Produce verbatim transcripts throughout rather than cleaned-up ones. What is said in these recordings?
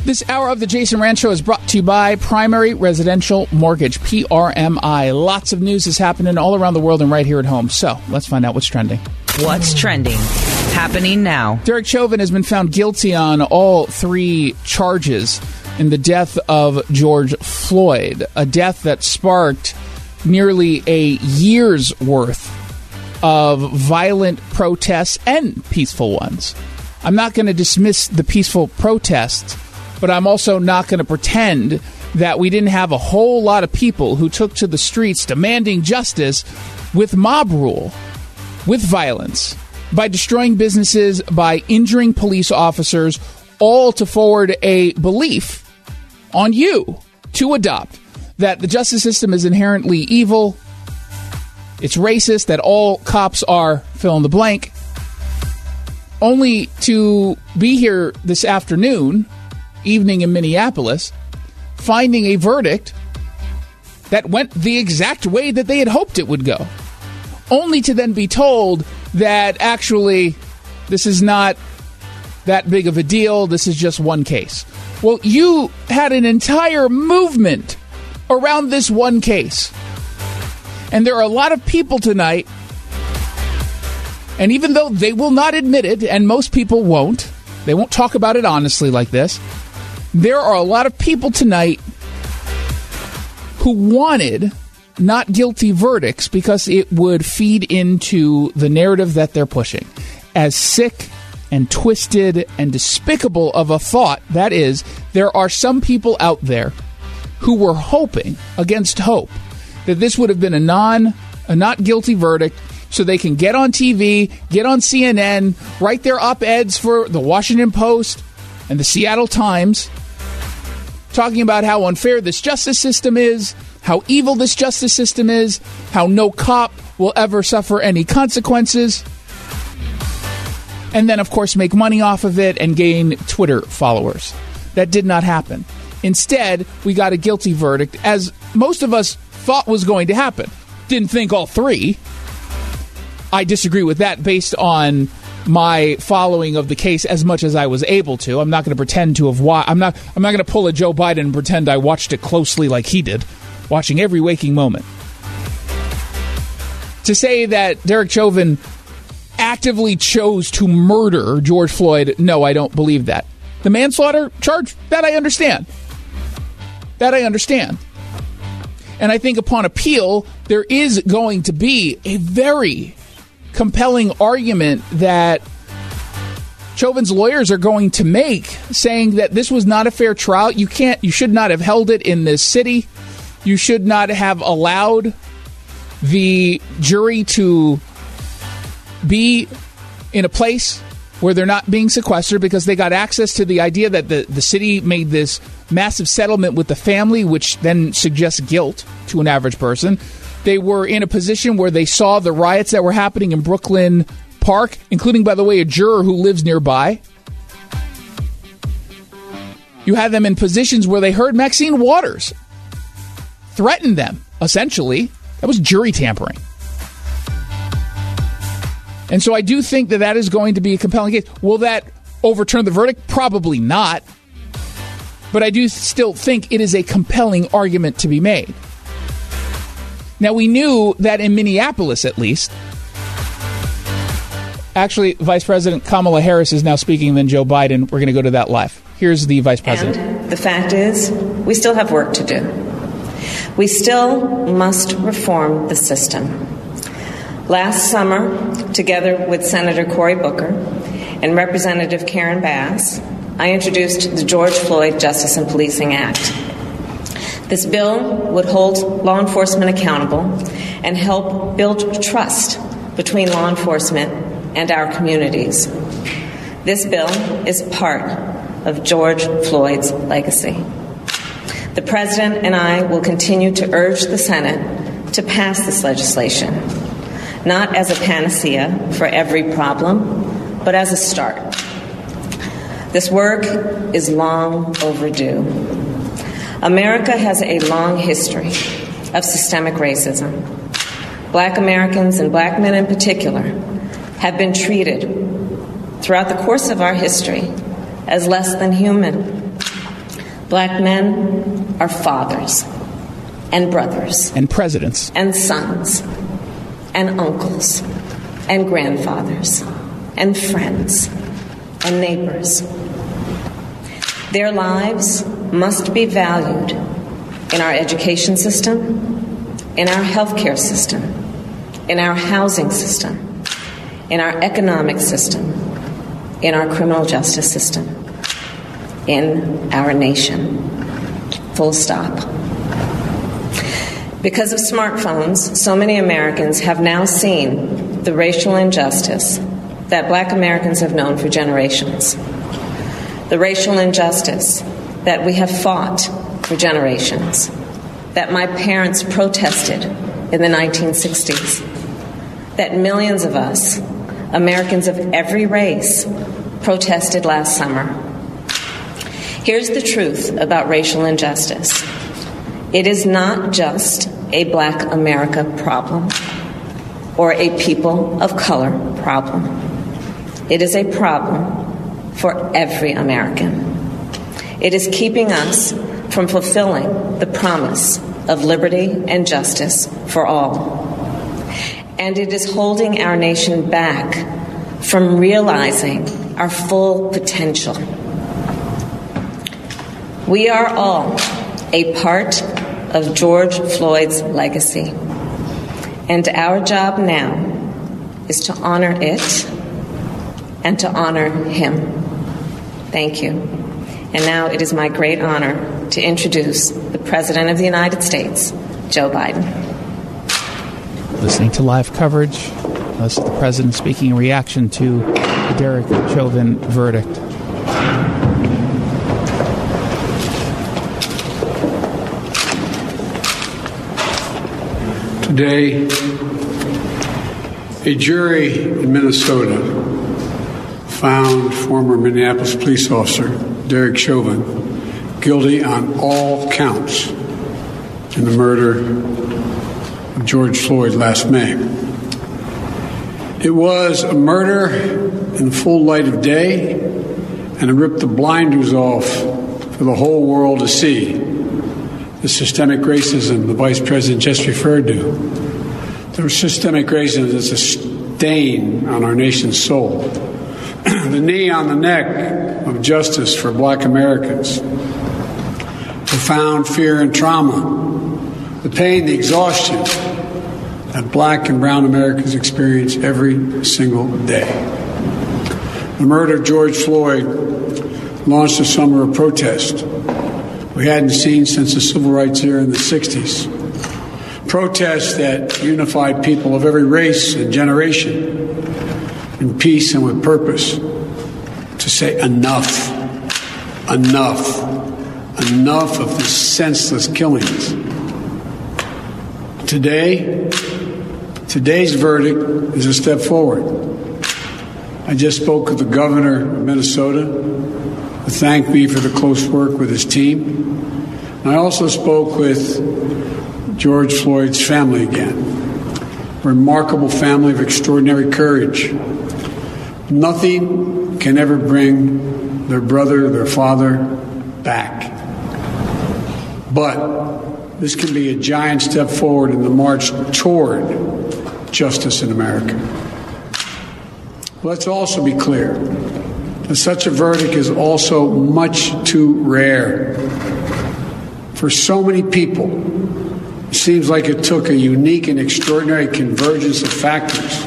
This hour of the Jason Rand Show is brought to you by Primary Residential Mortgage, P R M I. Lots of news is happening all around the world and right here at home. So let's find out what's trending. What's trending? Happening now. Derek Chauvin has been found guilty on all three charges in the death of George Floyd, a death that sparked nearly a year's worth of violent protests and peaceful ones. I'm not going to dismiss the peaceful protests, but I'm also not going to pretend that we didn't have a whole lot of people who took to the streets demanding justice with mob rule, with violence, by destroying businesses, by injuring police officers, all to forward a belief on you to adopt that the justice system is inherently evil, it's racist, that all cops are fill in the blank, only to be here this afternoon, evening in Minneapolis, finding a verdict that went the exact way that they had hoped it would go, only to then be told that actually this is not that big of a deal, this is just one case. Well, you had an entire movement around this one case. And there are a lot of people tonight, and even though they will not admit it, and most people won't, they won't talk about it honestly like this, there are a lot of people tonight who wanted not guilty verdicts because it would feed into the narrative that they're pushing. As sick and twisted and despicable of a thought that is, there are some people out there who were hoping against hope that this would have been a non, a not guilty verdict so they can get on T V, get on C N N, write their op-eds for the Washington Post and the Seattle Times, talking about how unfair this justice system is, how evil this justice system is, how no cop will ever suffer any consequences, and then, of course, make money off of it and gain Twitter followers. That did not happen. Instead, we got a guilty verdict, as most of us thought was going to happen. Didn't think all three. I disagree with that based on my following of the case as much as I was able to. I'm not going to pretend to have wa- I'm not I'm not going to pull a Joe Biden and pretend I watched it closely like he did, watching every waking moment. To say that Derek Chauvin actively chose to murder George Floyd, no, I don't believe that. The manslaughter charge, that I understand. That I understand. And I think upon appeal, there is going to be a very compelling argument that Chauvin's lawyers are going to make, saying that this was not a fair trial. You can't, you should not have held it in this city. You should not have allowed the jury to be in a place where they're not being sequestered because they got access to the idea that the, the city made this massive settlement with the family, which then suggests guilt to an average person. They were in a position where they saw the riots that were happening in Brooklyn Park, including, by the way, a juror who lives nearby. You had them in positions where they heard Maxine Waters threaten them, essentially. That was jury tampering. And so I do think that that is going to be a compelling case. Will that overturn the verdict? Probably not. But I do still think it is a compelling argument to be made. Now, we knew that in Minneapolis, at least, actually, Vice President Kamala Harris is now speaking, and then Joe Biden. We're going to go to that live. Here's the Vice President. And the fact is, we still have work to do. We still must reform the system. Last summer, together with Senator Cory Booker and Representative Karen Bass, I introduced the George Floyd Justice and Policing Act. This bill would hold law enforcement accountable and help build trust between law enforcement and our communities. This bill is part of George Floyd's legacy. The President and I will continue to urge the Senate to pass this legislation, not as a panacea for every problem, but as a start. This work is long overdue. America has a long history of systemic racism. Black Americans, and black men in particular, have been treated throughout the course of our history as less than human, Black men are fathers and brothers and presidents and sons and uncles and grandfathers and friends and neighbors. Their lives must be valued in our education system, in our healthcare system, in our housing system, in our economic system, in our criminal justice system, in our nation. Full stop. Because of smartphones, so many Americans have now seen the racial injustice that Black Americans have known for generations. The racial injustice that we have fought for generations, that my parents protested in the nineteen sixties, that millions of us, Americans of every race, protested last summer. Here's the truth about racial injustice. It is not just a Black America problem or a people of color problem. It is a problem for every American. It is keeping us from fulfilling the promise of liberty and justice for all. And it is holding our nation back from realizing our full potential. We are all a part of George Floyd's legacy, and our job now is to honor it and to honor him. Thank you. And now it is my great honor to introduce the President of the United States, Joe Biden. Listening to live coverage, this is the President speaking in reaction to the Derek Chauvin verdict. Today, a jury in Minnesota found former Minneapolis police officer Derek Chauvin guilty on all counts in the murder of George Floyd last May. It was a murder in the full light of day, and it ripped the blinders off for the whole world to see. The systemic racism the Vice President just referred to. The systemic racism is a stain on our nation's soul. The knee on the neck of justice for Black Americans. Profound fear and trauma. The pain, the exhaustion that Black and brown Americans experience every single day. The murder of George Floyd launched a summer of protest we hadn't seen since the civil rights era in the sixties. Protests that unified people of every race and generation in peace and with purpose to say enough, enough, enough of the senseless killings. Today, today's verdict is a step forward. I just spoke with the governor of Minnesota, who thanked me for the close work with his team. And I also spoke with George Floyd's family again. A remarkable family of extraordinary courage. Nothing can ever bring their brother, their father back. But this can be a giant step forward in the march toward justice in America. Let's also be clear that such a verdict is also much too rare. For so many people, it seems like it took a unique and extraordinary convergence of factors.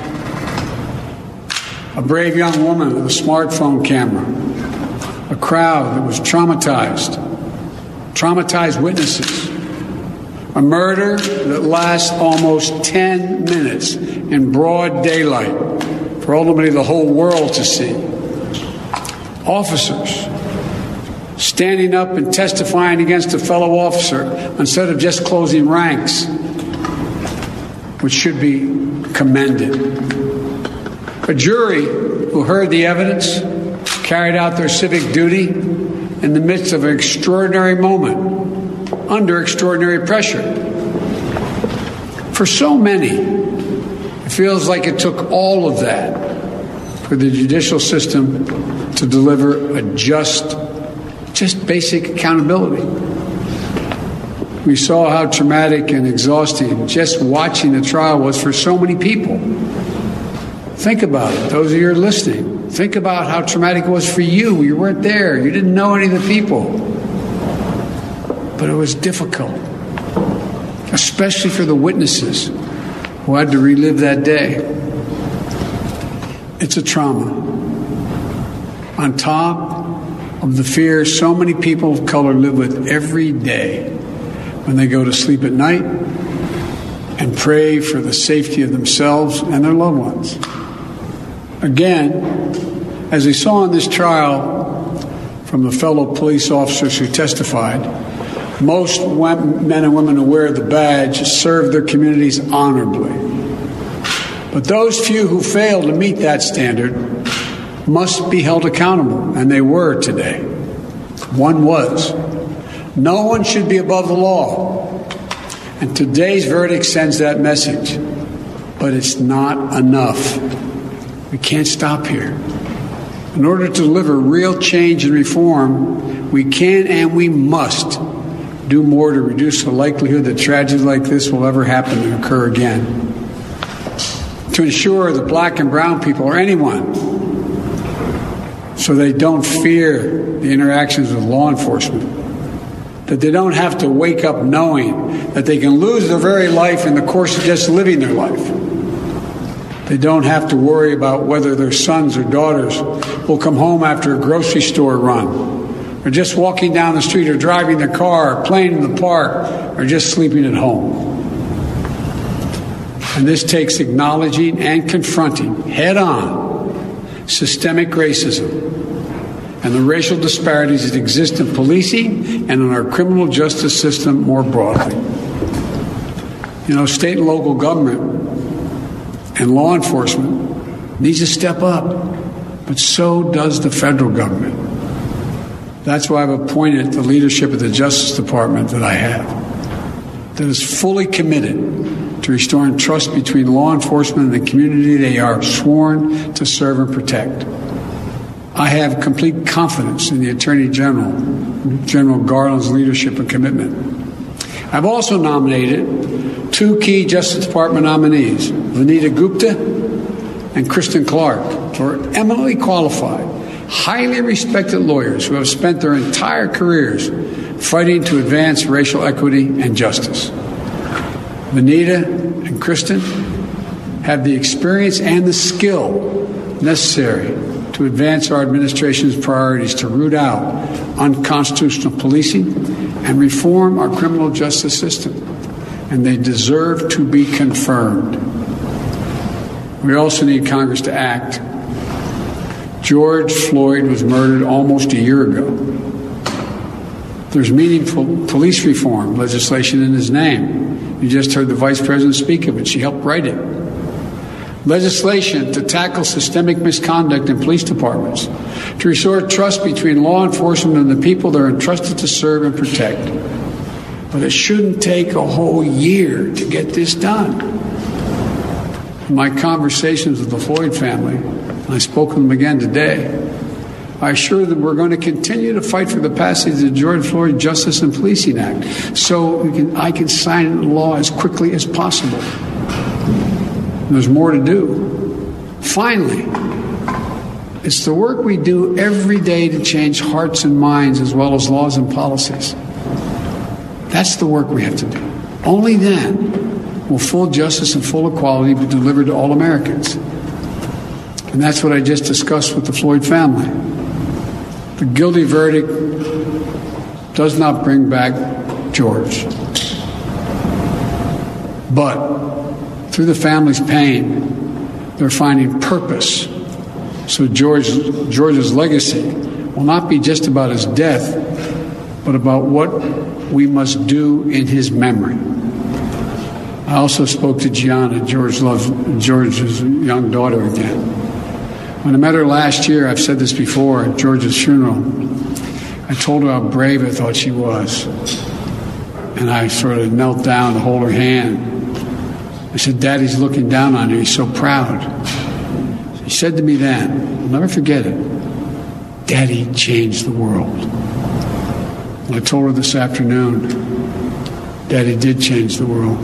A brave young woman with a smartphone camera, a crowd that was traumatized, traumatized witnesses, a murder that lasts almost ten minutes in broad daylight for ultimately the whole world to see. Officers standing up and testifying against a fellow officer instead of just closing ranks, which should be commended. A jury who heard the evidence, carried out their civic duty in the midst of an extraordinary moment, under extraordinary pressure. For so many, it feels like it took all of that for the judicial system to deliver a just Just basic accountability. We saw how traumatic and exhausting just watching the trial was for so many people. Think about it, those of you who are listening. Think about how traumatic it was for you. You weren't there. You didn't know any of the people. But it was difficult, especially for the witnesses who had to relive that day. It's a trauma. On top of the fear so many people of color live with every day when they go to sleep at night and pray for the safety of themselves and their loved ones. Again, as we saw in this trial from the fellow police officers who testified, most men and women who wear the badge serve their communities honorably. But those few who fail to meet that standard must be held accountable, and they were today. One was. No one should be above the law. And today's verdict sends that message. But it's not enough. We can't stop here. In order to deliver real change and reform, we can and we must do more to reduce the likelihood that tragedies like this will ever happen and occur again. To ensure that black and brown people, or anyone, so they don't fear the interactions with law enforcement, that they don't have to wake up knowing that they can lose their very life in the course of just living their life. They don't have to worry about whether their sons or daughters will come home after a grocery store run, or just walking down the street, or driving their car, or playing in the park, or just sleeping at home. And this takes acknowledging and confronting head-on systemic racism and the racial disparities that exist in policing and in our criminal justice system more broadly. You know, state and local government and law enforcement needs to step up, but so does the federal government. That's why I've appointed the leadership of the Justice Department that I have, that is fully committed to restoring trust between law enforcement and the community they are sworn to serve and protect. I have complete confidence in the Attorney General, General Garland's leadership and commitment. I've also nominated two key Justice Department nominees, Vanita Gupta and Kristen Clark, who are eminently qualified, highly respected lawyers who have spent their entire careers fighting to advance racial equity and justice. Vanita and Kristen have the experience and the skill necessary to advance our administration's priorities to root out unconstitutional policing and reform our criminal justice system. And they deserve to be confirmed. We also need Congress to act. George Floyd was murdered almost a year ago. There's meaningful police reform legislation in his name. You just heard the Vice President speak of it. She helped write it. Legislation to tackle systemic misconduct in police departments, to restore trust between law enforcement and the people they're entrusted to serve and protect. But it shouldn't take a whole year to get this done. In my conversations with the Floyd family, and I spoke with them again today, I assure them we're going to continue to fight for the passage of the George Floyd Justice and Policing Act so we can, I can sign into law as quickly as possible. There's more to do. Finally, it's the work we do every day to change hearts and minds as well as laws and policies. That's the work we have to do. Only then will full justice and full equality be delivered to all Americans. And that's what I just discussed with the Floyd family. The guilty verdict does not bring back George. But through the family's pain, they're finding purpose. So George, George's legacy will not be just about his death, but about what we must do in his memory. I also spoke to Gianna, George loves George's young daughter, again. When I met her last year, I've said this before, at George's funeral, I told her how brave I thought she was. And I sort of knelt down to hold her hand. I said, Daddy's looking down on you. He's so proud. She said to me then, I'll never forget it, Daddy changed the world. I told her this afternoon, Daddy did change the world.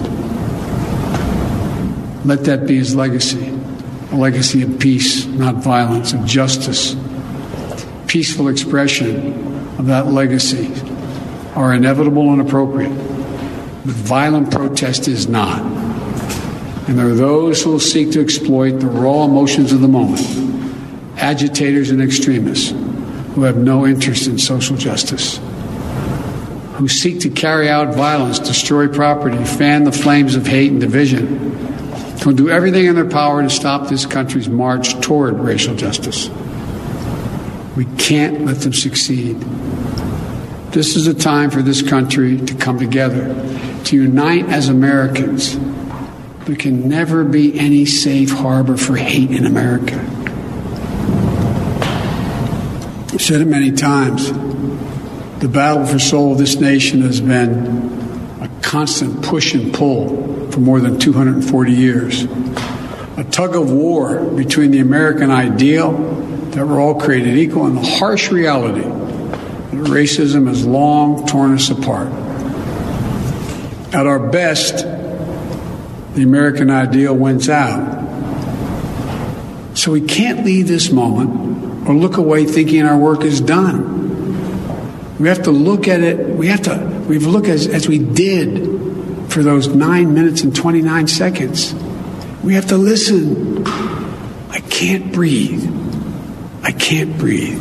Let that be his legacy, a legacy of peace, not violence, of justice. Peaceful expression of that legacy are inevitable and appropriate, but violent protest is not. And there are those who will seek to exploit the raw emotions of the moment, agitators and extremists who have no interest in social justice, who seek to carry out violence, destroy property, fan the flames of hate and division, who do everything in their power to stop this country's march toward racial justice. We can't let them succeed. This is a time for this country to come together, to unite as Americans. There can never be any safe harbor for hate in America. I've said it many times. The battle for soul of this nation has been a constant push and pull for more than two hundred forty years. A tug of war between the American ideal that we're all created equal and the harsh reality that racism has long torn us apart. At our best, the American ideal wins out. So we can't leave this moment or look away thinking our work is done. We have to look at it, we have to, we have to look as, as we did for those nine minutes and twenty-nine seconds. We have to listen. I can't breathe. I can't breathe.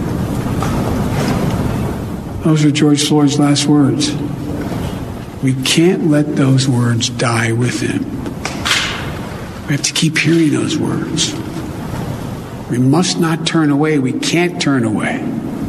Those are George Floyd's last words. We can't let those words die with him. We have to keep hearing those words. We must not turn away. We can't turn away.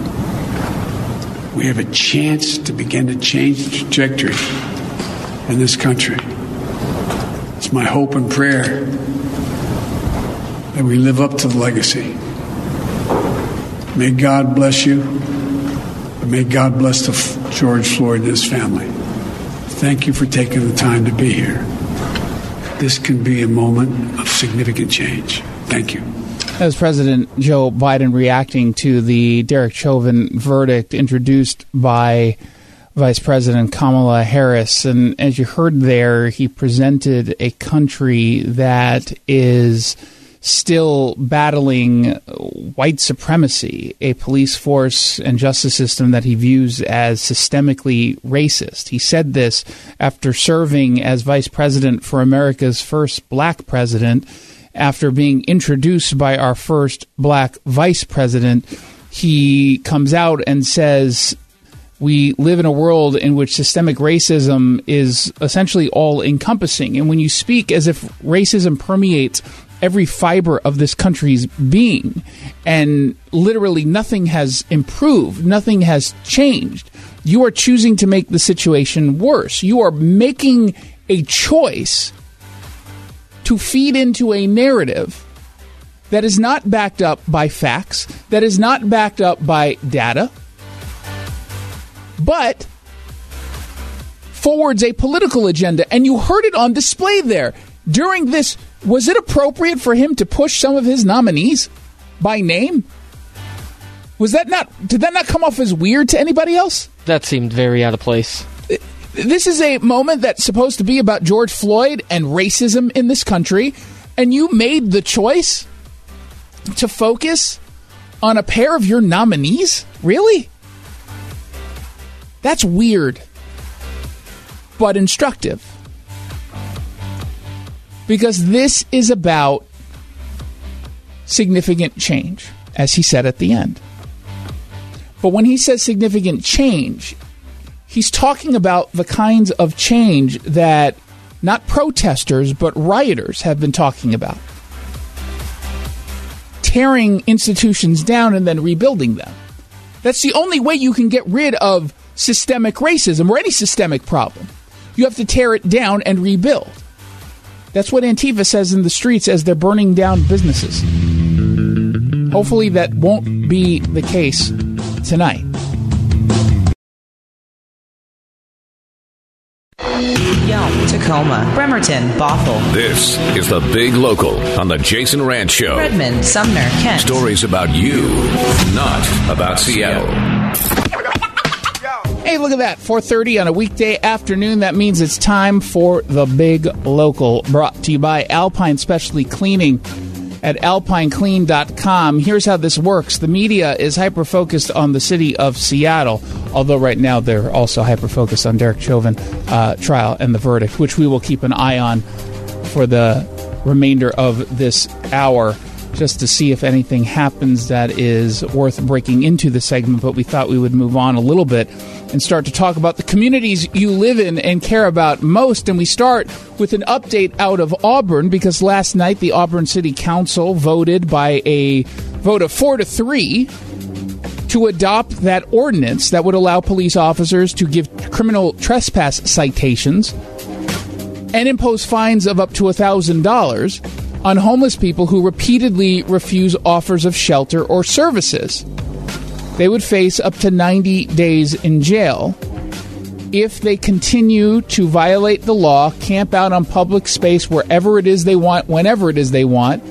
We have a chance to begin to change the trajectory in this country. It's my hope and prayer that we live up to the legacy. May God bless you. And may God bless the George Floyd and his family. Thank you for taking the time to be here. This can be a moment of significant change. Thank you. That was President Joe Biden reacting to the Derek Chauvin verdict introduced by Vice President Kamala Harris. And as you heard there, he presented a country that is still battling white supremacy, a police force and justice system that he views as systemically racist. He said this after serving as vice president for America's first black president. After being introduced by our first black vice president, he comes out and says, we live in a world in which systemic racism is essentially all-encompassing. And when you speak as if racism permeates every fiber of this country's being, and literally nothing has improved, nothing has changed, you are choosing to make the situation worse. You are making a choice to feed into a narrative that is not backed up by facts, that is not backed up by data, but forwards a political agenda. And you heard it on display there. During this, was it appropriate for him to push some of his nominees by name? Was that not, did that not come off as weird to anybody else? That seemed very out of place. This is a moment that's supposed to be about George Floyd and racism in this country, and you made the choice to focus on a pair of your nominees? Really? That's weird, but instructive. Because this is about significant change, as he said at the end. But when he says significant change, he's talking about the kinds of change that not protesters, but rioters have been talking about. Tearing institutions down and then rebuilding them. That's the only way you can get rid of systemic racism or any systemic problem. You have to tear it down and rebuild. That's what Antifa says in the streets as they're burning down businesses. Hopefully that won't be the case tonight. Yelm, Tacoma, Bremerton, Bothell. This is the Big Local on the Jason Rantz Show. Redmond, Sumner, Kent. Stories about you, not about Seattle. Hey, look at that, four thirty on a weekday afternoon. That means it's time for the Big Local, brought to you by Alpine Specialty Cleaning at alpine clean dot com. Here's how this works. The media is hyper-focused on the city of Seattle, although right now they're also hyper-focused on Derek Chauvin uh, trial and the verdict, which we will keep an eye on for the remainder of this hour, just to see if anything happens that is worth breaking into the segment. But we thought we would move on a little bit and start to talk about the communities you live in and care about most. And we start with an update out of Auburn, because last night the Auburn City Council voted by a vote of four to three to adopt that ordinance that would allow police officers to give criminal trespass citations and impose fines of up to one thousand dollars on homeless people who repeatedly refuse offers of shelter or services. They would face up to ninety days in jail if they continue to violate the law, camp out on public space wherever it is they want, whenever it is they want,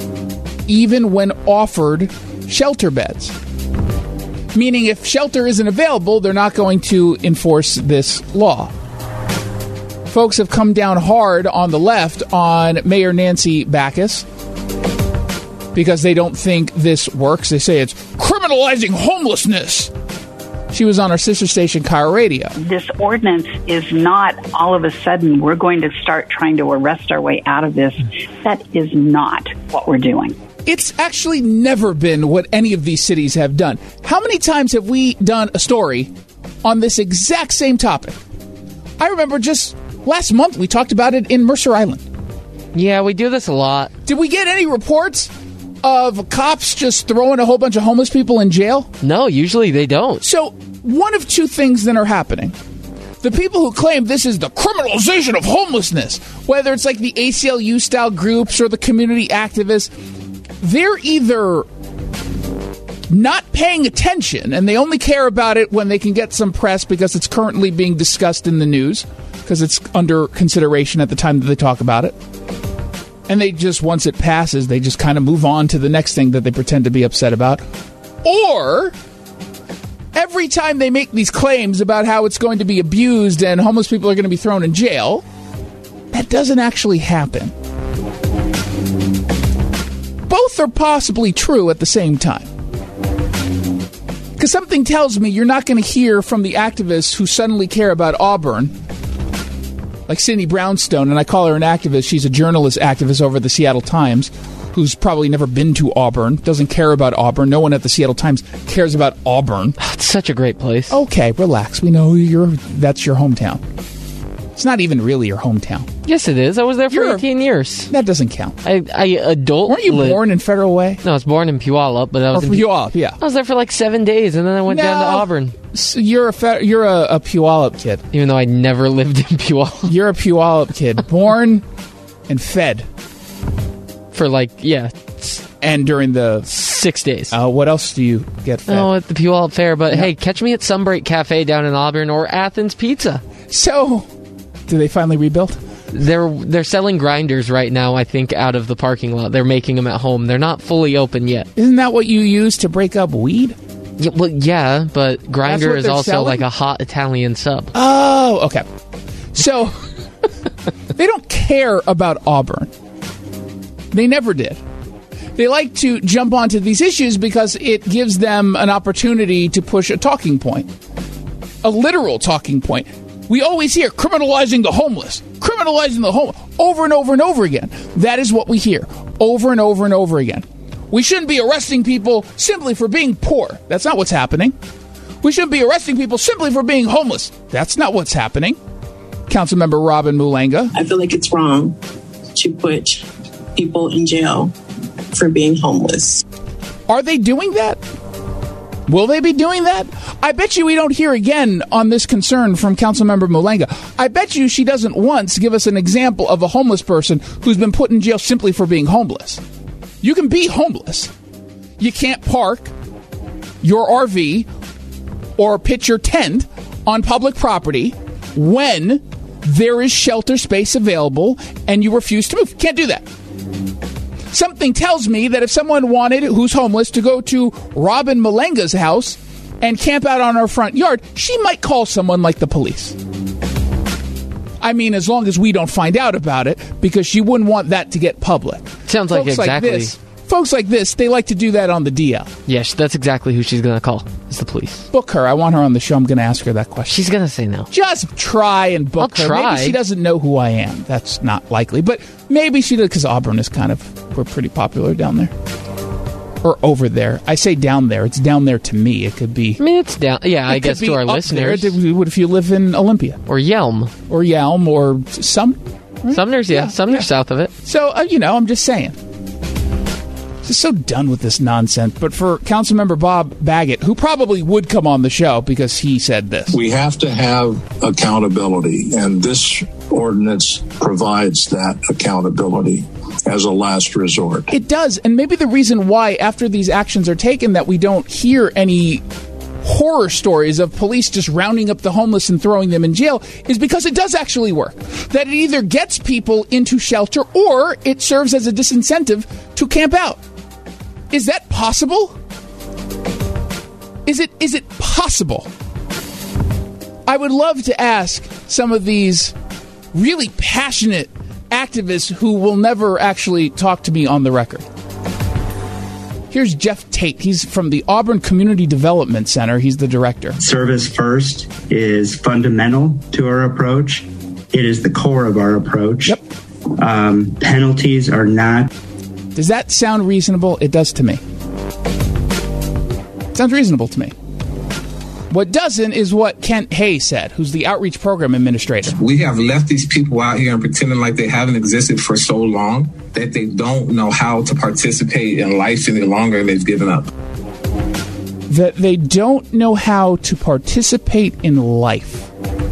even when offered shelter beds. Meaning if shelter isn't available, they're not going to enforce this law. Folks have come down hard on the left on Mayor Nancy Bacchus because they don't think this works. They say it's criminalizing homelessness. She was on our sister station, Kyle Radio. This ordinance is not all of a sudden we're going to start trying to arrest our way out of this. That is not what we're doing. It's actually never been what any of these cities have done. How many times have we done a story on this exact same topic? I remember just last month we talked about it in Mercer Island. Yeah, we do this a lot. Did we get any reports of cops just throwing a whole bunch of homeless people in jail? No, usually they don't. So one of two things then are happening. The people who claim this is the criminalization of homelessness, whether it's like the A C L U-style groups or the community activists, they're either not paying attention and they only care about it when they can get some press because it's currently being discussed in the news, because it's under consideration at the time that they talk about it. And they just, once it passes, they just kind of move on to the next thing that they pretend to be upset about. Or every time they make these claims about how it's going to be abused and homeless people are going to be thrown in jail, that doesn't actually happen. Both are possibly true at the same time. Because something tells me you're not going to hear from the activists who suddenly care about Auburn, like Sydney Brownstone, and I call her an activist. She's a journalist activist over at the Seattle Times, who's probably never been to Auburn, doesn't care about Auburn. No one at the Seattle Times cares about Auburn. It's such a great place. Okay, relax. We know you're that's your hometown. It's not even really your hometown. Yes, it is. I was there for You're, eighteen years. That doesn't count. I, I adult. Weren't you lit. born in Federal Way? No, I was born in Puyallup, but I was or in Puyallup, yeah. I was there for like seven days, and then I went no, down to Auburn. So you're a fe- you're a, a Puyallup kid, even though I never lived in Puyallup. You're a Puyallup kid, born and fed for like yeah, and during the six days. Uh, what else do you get fed? Oh, at the Puyallup Fair. But yeah. Hey, catch me at Sunbreak Cafe down in Auburn or Athens Pizza. So, do they finally rebuild? They're they're selling grinders right now, I think, out of the parking lot. They're making them at home. They're not fully open yet. Isn't that what you use to break up weed? Yeah, well, yeah, but grinder is also selling? like a hot Italian sub. Oh, okay. So, they don't care about Auburn. They never did. They like to jump onto these issues because it gives them an opportunity to push a talking point. A literal talking point. We always hear criminalizing the homeless, criminalizing the homeless, over and over and over again. That is what we hear, over and over and over again. We shouldn't be arresting people simply for being poor. That's not what's happening. We shouldn't be arresting people simply for being homeless. That's not what's happening. Councilmember Robin Mulenga. I feel like it's wrong to put people in jail for being homeless. Are they doing that? Will they be doing that? I bet you we don't hear again on this concern from Councilmember Mulenga. I bet you she doesn't once give us an example of a homeless person who's been put in jail simply for being homeless. You can be homeless. You can't park your R V or pitch your tent on public property when there is shelter space available and you refuse to move. You can't do that. Something tells me that if someone wanted, who's homeless, to go to Robin Mulenga's house and camp out on our front yard, she might call someone like the police. I mean, as long as we don't find out about it, because she wouldn't want that to get public. Sounds like folks exactly. Like this, folks like this, they like to do that on the D L. Yes, that's exactly who she's going to call, is the police. Book her. I want her on the show. I'm going to ask her that question. She's going to say no. Just try and book I'll her. try. Maybe she doesn't know who I am. That's not likely. But maybe she does, because Auburn is kind of, we're pretty popular down there. Or over there. I say down there. It's down there to me. It could be... I mean, it's down... Yeah, I guess to our listeners. There. What if you live in Olympia? Or Yelm. Or Yelm, or some... Right? Sumner's, yeah. yeah Sumner's yeah. south of it. So, uh, you know, I'm just saying. Just so done with this nonsense. But for Councilmember Bob Baggett, who probably would come on the show because he said this. We have to have accountability, and this ordinance provides that accountability as a last resort. It does. And maybe the reason why, after these actions are taken, that we don't hear any horror stories of police just rounding up the homeless and throwing them in jail is because it does actually work. That it either gets people into shelter or it serves as a disincentive to camp out. Is that possible? Is it is it possible? I would love to ask some of these really passionate activists who will never actually talk to me on the record. Here's Jeff Tate. He's from the Auburn Community Development Center. He's the director. Service first is fundamental to our approach. It is the core of our approach. Yep. Um, penalties are not. Does that sound reasonable? It does to me. It sounds reasonable to me. What doesn't is what Kent Hay said, who's the outreach program administrator. We have left these people out here and pretending like they haven't existed for so long that they don't know how to participate in life any longer, and they've given up. That they don't know how to participate in life.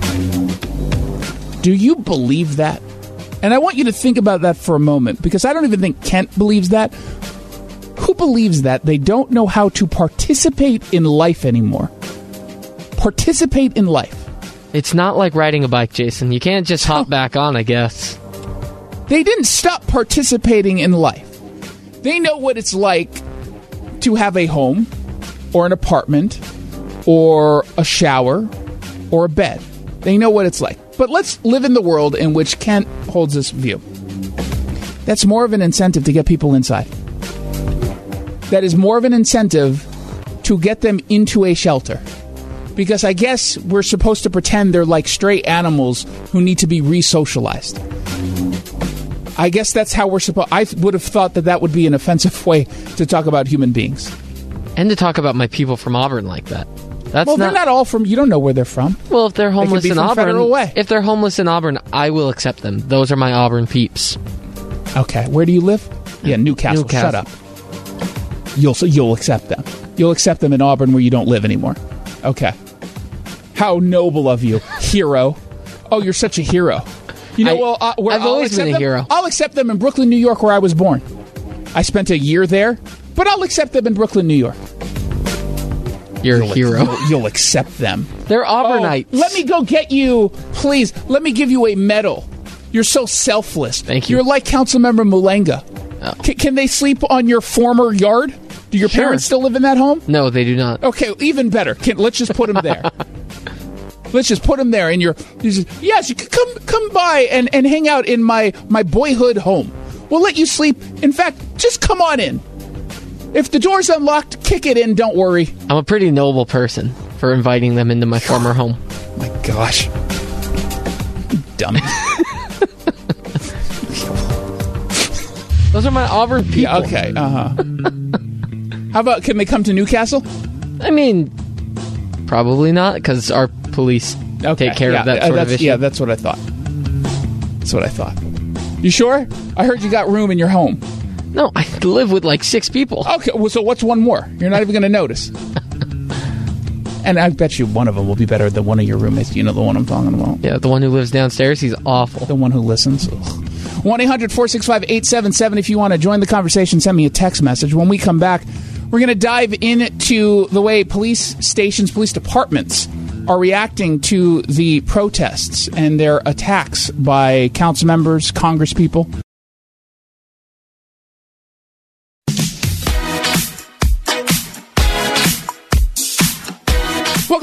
Do you believe that? And I want you to think about that for a moment, because I don't even think Kent believes that. Who believes that they don't know how to participate in life anymore? Participate in life. It's not like riding a bike, Jason. You can't just hop back on, I guess. They didn't stop participating in life. They know what it's like to have a home or an apartment or a shower or a bed. They know what it's like. But let's live in the world in which Kent holds this view. That's more of an incentive to get people inside. That is more of an incentive to get them into a shelter. Because I guess we're supposed to pretend they're like stray animals who need to be re-socialized. I guess that's how we're supposed... I would have thought that that would be an offensive way to talk about human beings. And to talk about my people from Auburn like that. That's well, not, they're not all from... You don't know where they're from. Well, if they're homeless they in from Auburn... Federal Way. If they're homeless in Auburn, I will accept them. Those are my Auburn peeps. Okay. Where do you live? Yeah, Newcastle. Newcastle. Shut up. You'll, you'll accept them. You'll accept them in Auburn where you don't live anymore. Okay. How noble of you, hero. Oh, you're such a hero. You know, I, well, uh, where I've I'll always been a them, hero. I'll accept them in Brooklyn, New York, where I was born. I spent a year there, but I'll accept them in Brooklyn, New York. You're you'll, a hero. You'll, you'll accept them. They're Auburnites. Oh, let me go get you, please. Let me give you a medal. You're so selfless. Thank you. You're like Councilmember Mulenga. Oh. C- can they sleep on your former yard? Do your Sure. parents still live in that home? No, they do not. Okay, even better. Can, let's just put them there. Let's just put them there in your... you just, yes, you can come come by and, and hang out in my, my boyhood home. We'll let you sleep. In fact, just come on in. If the door's unlocked, kick it in. Don't worry. I'm a pretty noble person for inviting them into my former home. My gosh. Dummy. Those are my Auburn people. Yeah, okay, uh-huh. How about, can they come to Newcastle? I mean, probably not, because our police Okay, take care yeah, of that uh, sort that's, of issue. Yeah, that's what I thought. That's what I thought. You sure? I heard you got room in your home. No, I live with like six people. Okay, well, so what's one more? You're not even going to notice. And I bet you one of them will be better than one of your roommates. You know the one I'm talking about? Yeah, the one who lives downstairs, he's awful. The one who listens. one eight hundred four six five eight seven seven. If you want to join the conversation, send me a text message. When we come back, we're going to dive into the way police stations, police departments are reacting to the protests and their attacks by council members, congresspeople.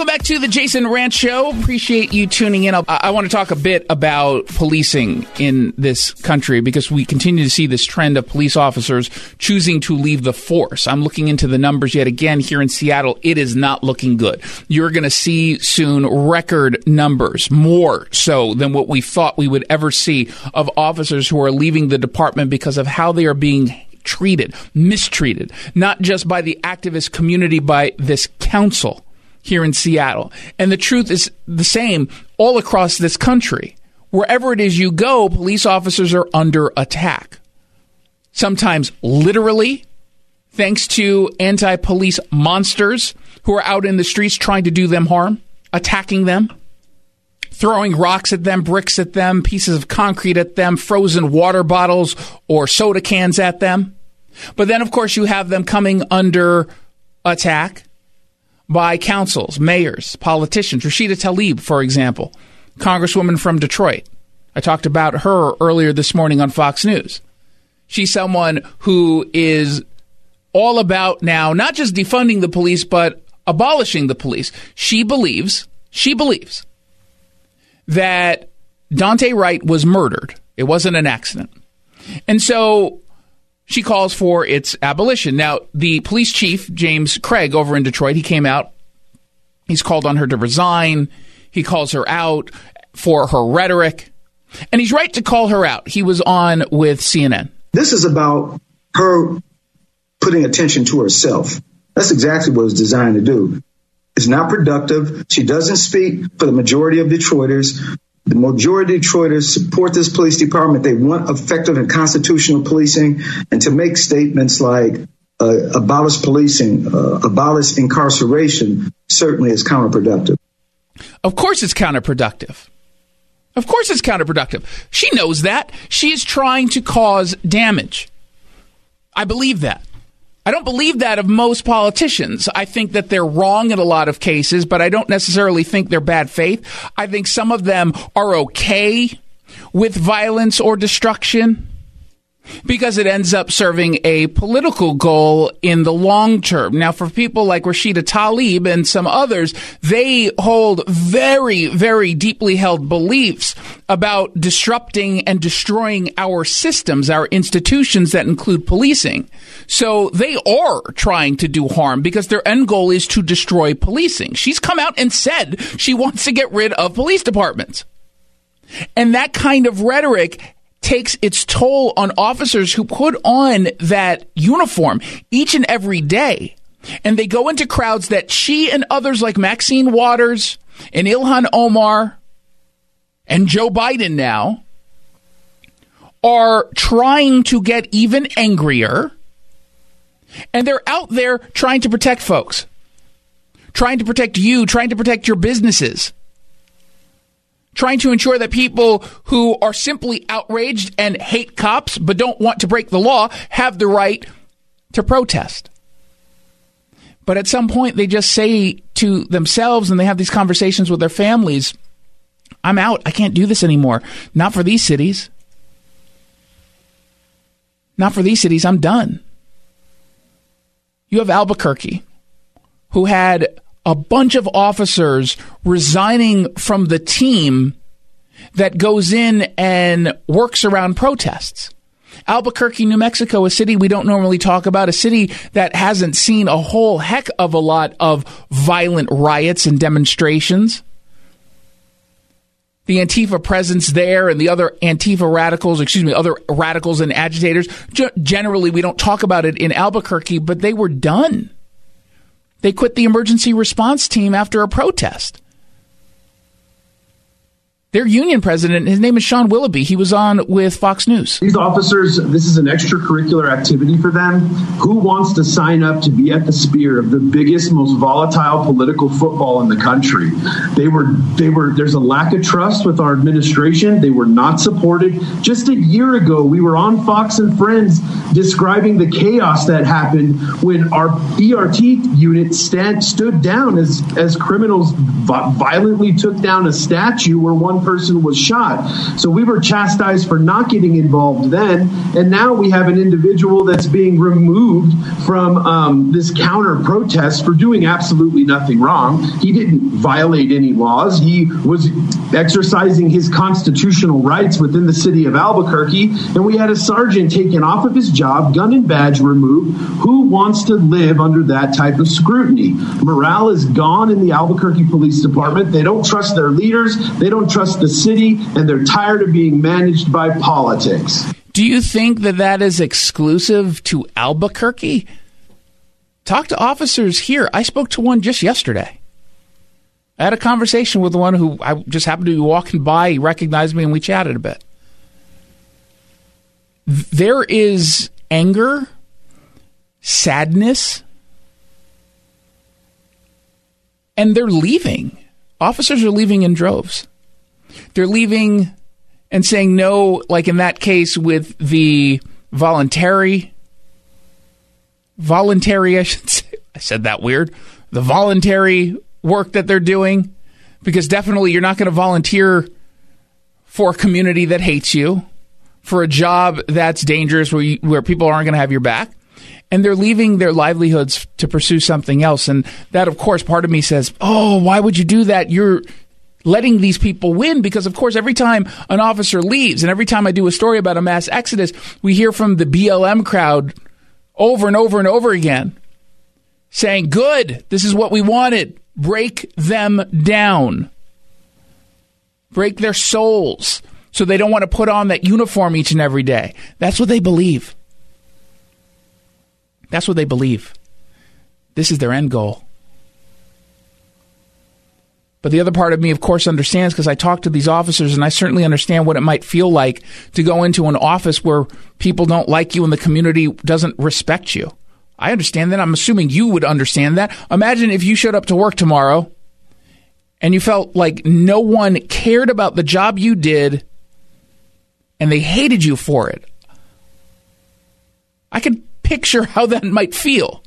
Welcome back to the Jason Ranch Show. Appreciate you tuning in. I, I want to talk a bit about policing in this country because we continue to see this trend of police officers choosing to leave the force. I'm looking into the numbers yet again here in Seattle. It is not looking good. You're going to see soon record numbers, more so than what we thought we would ever see, of officers who are leaving the department because of how they are being treated, mistreated, not just by the activist community, by this council here in Seattle. And the truth is the same all across this country. Wherever it is you go, police officers are under attack. Sometimes literally, thanks to anti-police monsters who are out in the streets trying to do them harm, attacking them, throwing rocks at them, bricks at them, pieces of concrete at them, frozen water bottles or soda cans at them. But then, of course, you have them coming under attack by councils, mayors, politicians. Rashida Tlaib, for example, Congresswoman from Detroit. I talked about her earlier this morning on Fox News. She's someone who is all about now not just defunding the police, but abolishing the police. She believes, she believes that Daunte Wright was murdered. It wasn't an accident. And so she calls for its abolition. Now, the police chief, James Craig, over in Detroit, he came out. He's called on her to resign. He calls her out for her rhetoric. And he's right to call her out. He was on with C N N. This is about her putting attention to herself. That's exactly what it's designed to do. It's not productive. She doesn't speak for the majority of Detroiters. The majority of Detroiters support this police department. They want effective and constitutional policing. And to make statements like uh, abolish policing, uh, abolish incarceration, certainly is counterproductive. Of course it's counterproductive. Of course it's counterproductive. She knows that. She is trying to cause damage. I believe that. I don't believe that of most politicians. I think that they're wrong in a lot of cases, but I don't necessarily think they're bad faith. I think some of them are okay with violence or destruction because it ends up serving a political goal in the long term. Now, for people like Rashida Tlaib and some others, they hold very, very deeply held beliefs about disrupting and destroying our systems, our institutions that include policing. So they are trying to do harm because their end goal is to destroy policing. She's come out and said she wants to get rid of police departments. And that kind of rhetoric takes its toll on officers who put on that uniform each and every day. And they go into crowds that she and others like Maxine Waters and Ilhan Omar and Joe Biden now are trying to get even angrier. And they're out there trying to protect folks, trying to protect you, trying to protect your businesses, trying to ensure that people who are simply outraged and hate cops but don't want to break the law have the right to protest. But at some point, they just say to themselves, and they have these conversations with their families, I'm out. I can't do this anymore. Not for these cities. Not for these cities. I'm done. You have Albuquerque, who had a bunch of officers resigning from the team that goes in and works around protests. Albuquerque, New Mexico, a city we don't normally talk about, a city that hasn't seen a whole heck of a lot of violent riots and demonstrations. The Antifa presence there and the other Antifa radicals, excuse me, other radicals and agitators, generally we don't talk about it in Albuquerque, but they were done. They quit the emergency response team after a protest. Their union president, his name is Sean Willoughby. He was on with Fox News. These officers, this is an extracurricular activity for them. Who wants to sign up to be at the spear of the biggest, most volatile political football in the country? They were, they were, there's a lack of trust with our administration. They were not supported. Just a year ago, we were on Fox and Friends describing the chaos that happened when our E R T unit stand, stood down as, as criminals violently took down a statue where one one person was shot. So we were chastised for not getting involved then, and now we have an individual that's being removed from um, this counter protest for doing absolutely nothing wrong. He didn't violate any laws. He was exercising his constitutional rights within the city of Albuquerque, and we had a sergeant taken off of his job, gun and badge removed. Who wants to live under that type of scrutiny? Morale is gone in the Albuquerque Police Department. They don't trust their leaders, they don't trust the city, and they're tired of being managed by politics. Do you think that that is exclusive to Albuquerque? Talk to officers here. I spoke to one just yesterday. I had a conversation with one who I just happened to be walking by. He recognized me and we chatted a bit. There is anger, sadness, and they're leaving. Officers are leaving in droves. They're leaving and saying no, like in that case with the voluntary, voluntary, I should say, I said that weird, the voluntary work that they're doing, because definitely you're not going to volunteer for a community that hates you, for a job that's dangerous where you, where people aren't going to have your back. And they're leaving their livelihoods to pursue something else. And that, of course, part of me says, oh, why would you do that? You're letting these people win, because, of course, every time an officer leaves and every time I do a story about a mass exodus, we hear from the B L M crowd over and over and over again saying, good, this is what we wanted. Break them down. Break their souls so they don't want to put on that uniform each and every day. That's what they believe. That's what they believe. This is their end goal. But the other part of me, of course, understands, because I talk to these officers and I certainly understand what it might feel like to go into an office where people don't like you and the community doesn't respect you. I understand that. I'm assuming you would understand that. Imagine if you showed up to work tomorrow and you felt like no one cared about the job you did and they hated you for it. I could picture how that might feel.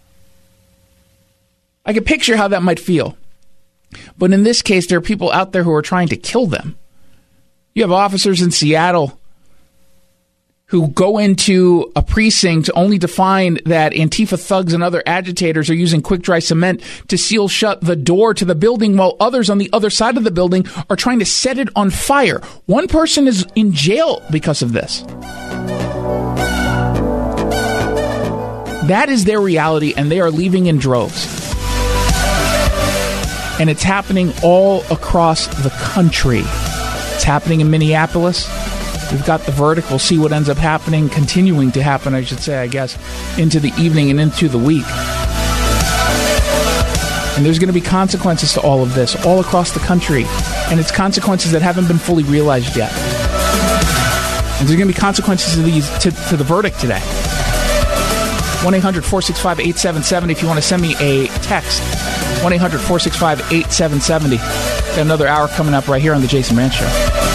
I could picture how that might feel. But in this case, there are people out there who are trying to kill them. You have officers in Seattle who go into a precinct only to find that Antifa thugs and other agitators are using quick-dry cement to seal shut the door to the building, while others on the other side of the building are trying to set it on fire. One person is in jail because of this. That is their reality, and they are leaving in droves. And it's happening all across the country. It's happening in Minneapolis. We've got the verdict. We'll see what ends up happening, continuing to happen, I should say, I guess, into the evening and into the week. And there's going to be consequences to all of this all across the country. And it's consequences that haven't been fully realized yet. And there's going to be consequences to these to, to the verdict today. one eight hundred four six five eight seven seven zero if you want to send me a text. one eight hundred four six five eight seven seven zero. Got another hour coming up right here on The Jason Rantz Show.